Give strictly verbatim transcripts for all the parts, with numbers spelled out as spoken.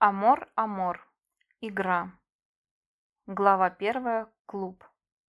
Амор, Амор. Игра. Глава первая. Клуб.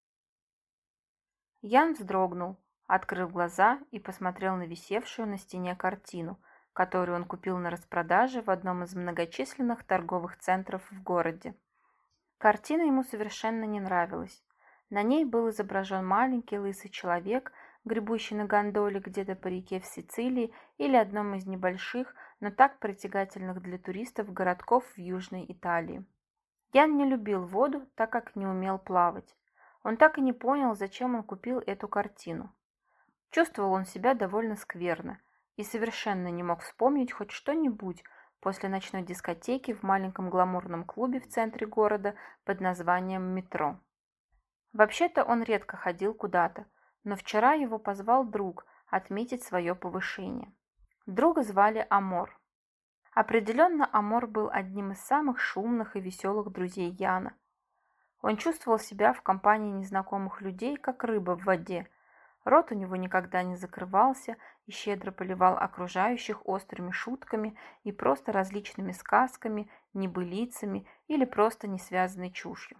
Ян вздрогнул, открыл глаза и посмотрел на висевшую на стене картину, которую он купил на распродаже в одном из многочисленных торговых центров в городе. Картина ему совершенно не нравилась. На ней был изображен маленький лысый человек, гребущий на гондоле где-то по реке в Сицилии или одном из небольших, но так притягательных для туристов городков в Южной Италии. Ян не любил воду, так как не умел плавать. Он так и не понял, зачем он купил эту картину. Чувствовал он себя довольно скверно и совершенно не мог вспомнить хоть что-нибудь после ночной дискотеки в маленьком гламурном клубе в центре города под названием «Метро». Вообще-то он редко ходил куда-то, но вчера его позвал друг отметить свое повышение. Друга звали Амор. Определенно, Амор был одним из самых шумных и веселых друзей Яна. Он чувствовал себя в компании незнакомых людей, как рыба в воде. Рот у него никогда не закрывался и щедро поливал окружающих острыми шутками и просто различными сказками, небылицами или просто несвязанной чушью.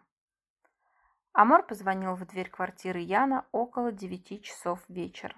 Амор позвонил в дверь квартиры Яна около девяти часов вечера.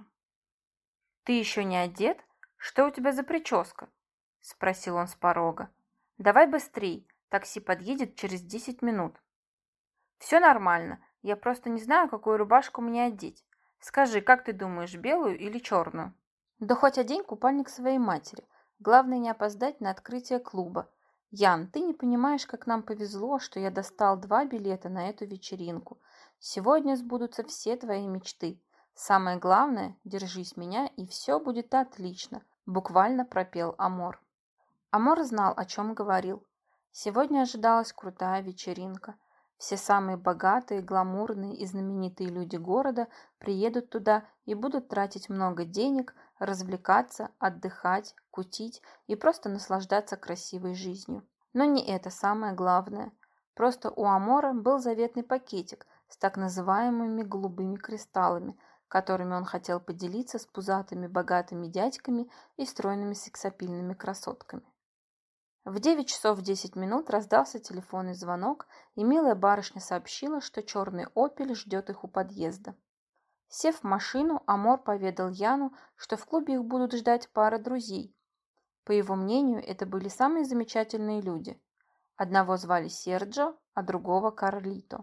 «Ты еще не одет? Что у тебя за прическа?» – спросил он с порога. «Давай быстрей, такси подъедет через десять минут». «Все нормально, я просто не знаю, какую рубашку мне одеть. Скажи, как ты думаешь, белую или черную?» «Да хоть одень купальник своей матери. Главное не опоздать на открытие клуба. Ян, ты не понимаешь, как нам повезло, что я достал два билета на эту вечеринку. Сегодня сбудутся все твои мечты. Самое главное, держись меня, и все будет отлично», – буквально пропел Амор. Амор знал, о чем говорил. Сегодня ожидалась крутая вечеринка. Все самые богатые, гламурные и знаменитые люди города приедут туда и будут тратить много денег, развлекаться, отдыхать, кутить и просто наслаждаться красивой жизнью. Но не это самое главное. Просто у Амора был заветный пакетик с так называемыми голубыми кристаллами, которыми он хотел поделиться с пузатыми богатыми дядьками и стройными сексапильными красотками. В девять часов десять минут раздался телефонный звонок, и милая барышня сообщила, что черный «Опель» ждет их у подъезда. Сев в машину, Амор поведал Яну, что в клубе их будут ждать пара друзей. По его мнению, это были самые замечательные люди. Одного звали Серджо, а другого Карлито.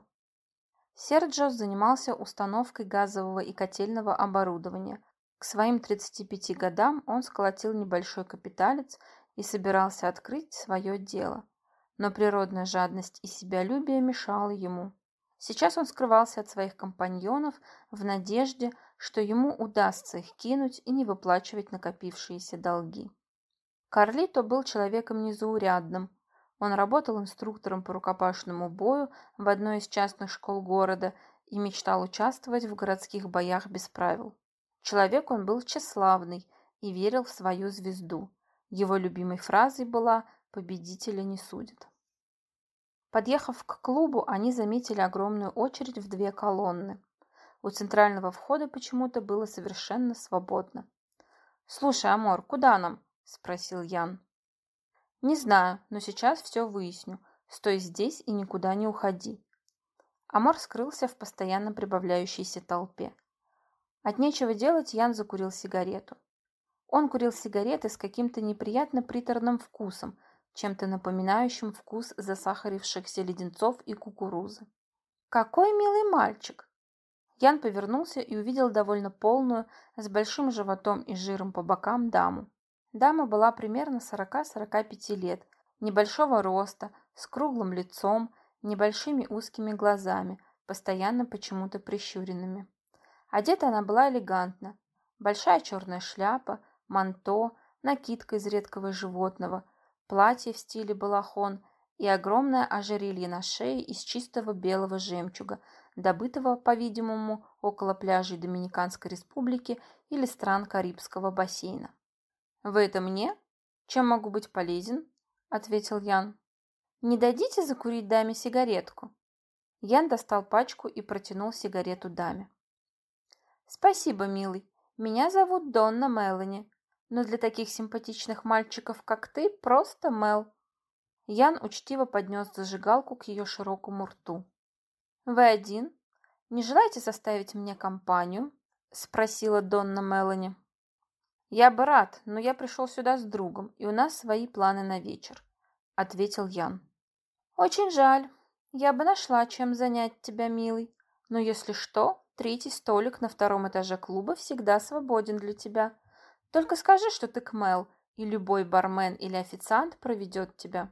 Серджо занимался установкой газового и котельного оборудования. К своим тридцати пяти годам он сколотил небольшой капиталец и собирался открыть свое дело. Но природная жадность и себялюбие мешала ему. Сейчас он скрывался от своих компаньонов в надежде, что ему удастся их кинуть и не выплачивать накопившиеся долги. Карлито был человеком незаурядным. Он работал инструктором по рукопашному бою в одной из частных школ города и мечтал участвовать в городских боях без правил. Человек он был тщеславный и верил в свою звезду. Его любимой фразой была «победителя не судят». Подъехав к клубу, они заметили огромную очередь в две колонны. У центрального входа почему-то было совершенно свободно. «Слушай, Амор, куда нам?» – спросил Ян. «Не знаю, но сейчас все выясню. Стой здесь и никуда не уходи». Амор скрылся в постоянно прибавляющейся толпе. От нечего делать Ян закурил сигарету. Он курил сигареты с каким-то неприятно приторным вкусом, чем-то напоминающим вкус засахарившихся леденцов и кукурузы. «Какой милый мальчик!» Ян повернулся и увидел довольно полную, с большим животом и жиром по бокам даму. Дама была примерно сорока-сорока пяти лет, небольшого роста, с круглым лицом, небольшими узкими глазами, постоянно почему-то прищуренными. Одета она была элегантно. Большая черная шляпа, манто, накидка из редкого животного, платье в стиле балахон и огромное ожерелье на шее из чистого белого жемчуга, добытого, по-видимому, около пляжей Доминиканской республики или стран Карибского бассейна. «Вы это мне? Чем могу быть полезен?» – ответил Ян. «Не дадите закурить даме сигаретку?» Ян достал пачку и протянул сигарету даме. «Спасибо, милый. Меня зовут Донна Мелани, но для таких симпатичных мальчиков, как ты, просто Мел». Ян учтиво поднес зажигалку к ее широкому рту. «Вы один? Не желаете составить мне компанию?» – спросила Донна Мелани. «Я бы рад, но я пришел сюда с другом, и у нас свои планы на вечер», – ответил Ян. «Очень жаль. Я бы нашла, чем занять тебя, милый. Но если что, третий столик на втором этаже клуба всегда свободен для тебя. Только скажи, что ты Кмел, и любой бармен или официант проведет тебя».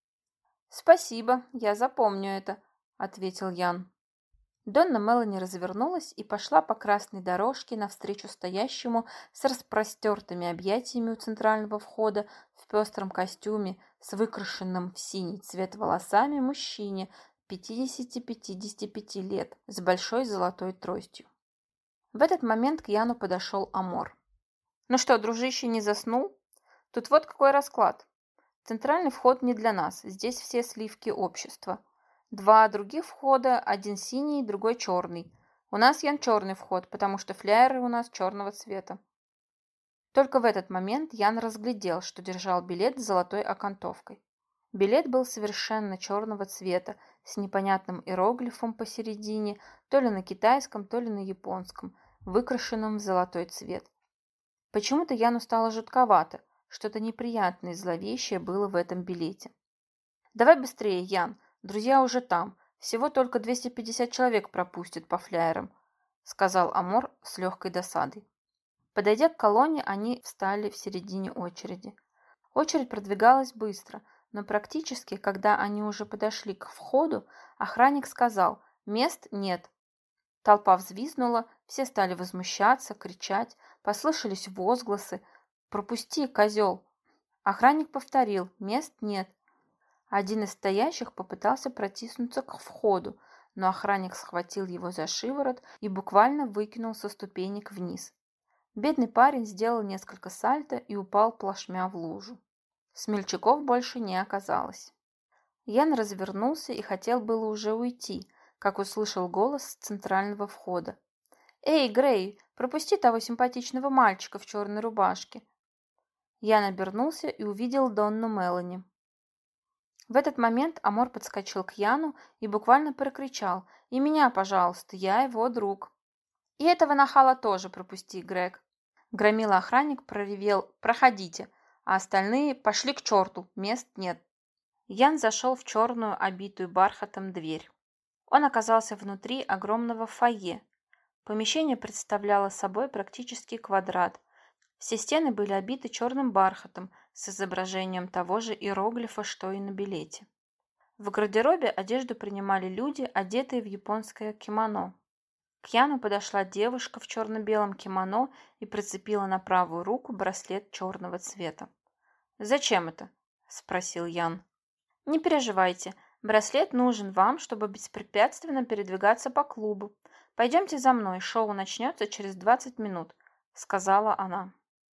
«Спасибо, я запомню это», – ответил Ян. Донна Мелани развернулась и пошла по красной дорожке навстречу стоящему с распростертыми объятиями у центрального входа в пестром костюме с выкрашенным в синий цвет волосами мужчине пятидесяти-пятидесяти пяти лет с большой золотой тростью. В этот момент к Яну подошел Амор. «Ну что, дружище, не заснул? Тут вот какой расклад. Центральный вход не для нас, здесь все сливки общества. Два других входа, один синий, другой черный. У нас, Ян, черный вход, потому что фляеры у нас черного цвета». Только в этот момент Ян разглядел, что держал билет с золотой окантовкой. Билет был совершенно черного цвета, с непонятным иероглифом посередине, то ли на китайском, то ли на японском, выкрашенным в золотой цвет. Почему-то Яну стало жутковато, что-то неприятное и зловещее было в этом билете. «Давай быстрее, Ян, друзья уже там, всего только двести пятьдесят человек пропустят по флyaерам», сказал Амор с легкой досадой. Подойдя к колонне, они встали в середине очереди. Очередь продвигалась быстро, но практически, когда они уже подошли к входу, охранник сказал: «Мест нет». Толпа взвизгнула, все стали возмущаться, кричать, послышались возгласы: «Пропусти, козел!». Охранник повторил: «Мест нет». Один из стоящих попытался протиснуться к входу, но охранник схватил его за шиворот и буквально выкинул со ступенек вниз. Бедный парень сделал несколько сальто и упал плашмя в лужу. Смельчаков больше не оказалось. Ян развернулся и хотел было уже уйти, как услышал голос с центрального входа. «Эй, Грей, пропусти того симпатичного мальчика в черной рубашке». Ян обернулся и увидел Донну Мелани. В этот момент Амор подскочил к Яну и буквально прокричал: «И меня, пожалуйста, я его друг». «И этого нахала тоже пропусти, Грег». Громила охранник проревел: «Проходите», а остальные пошли к черту, мест нет. Ян зашел в черную, обитую бархатом дверь. Он оказался внутри огромного фойе. Помещение представляло собой практически квадрат. Все стены были обиты черным бархатом с изображением того же иероглифа, что и на билете. В гардеробе одежду принимали люди, одетые в японское кимоно. К Яну подошла девушка в черно-белом кимоно и прицепила на правую руку браслет черного цвета. «Зачем это?» – спросил Ян. «Не переживайте, браслет нужен вам, чтобы беспрепятственно передвигаться по клубу. Пойдемте за мной, шоу начнется через двадцать минут», – сказала она.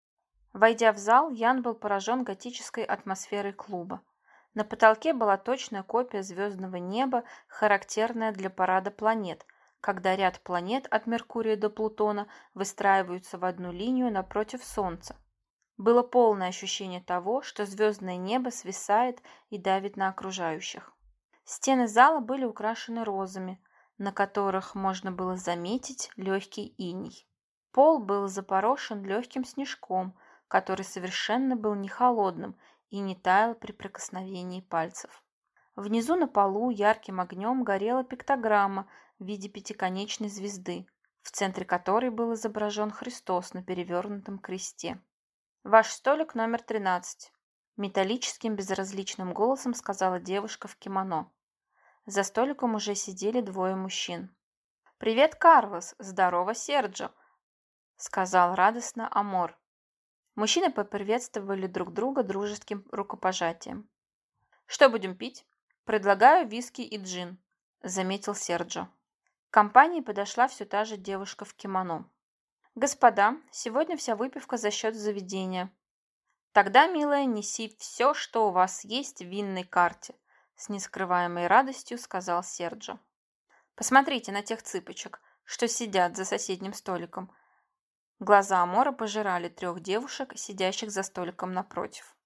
Войдя в зал, Ян был поражен готической атмосферой клуба. На потолке была точная копия звездного неба, характерная для парада планет, когда ряд планет от Меркурия до Плутона выстраиваются в одну линию напротив Солнца. Было полное ощущение того, что звездное небо свисает и давит на окружающих. Стены зала были украшены розами, на которых можно было заметить легкий иней. Пол был запорошен легким снежком, который совершенно был не холодным и не таял при прикосновении пальцев. Внизу на полу ярким огнем горела пиктограмма в виде пятиконечной звезды, в центре которой был изображен Христос на перевернутом кресте. «Ваш столик номер тринадцать», – металлическим безразличным голосом сказала девушка в кимоно. За столиком уже сидели двое мужчин. «Привет, Карлос! Здорово, Серджо!» – сказал радостно Амор. Мужчины поприветствовали друг друга дружеским рукопожатием. «Что будем пить?» «Предлагаю виски и джин», – заметил Серджо. К компании подошла все та же девушка в кимоно. «Господа, сегодня вся выпивка за счет заведения». «Тогда, милая, неси все, что у вас есть в винной карте», – с нескрываемой радостью сказал Серджо. «Посмотрите на тех цыпочек, что сидят за соседним столиком». Глаза Амора пожирали трех девушек, сидящих за столиком напротив.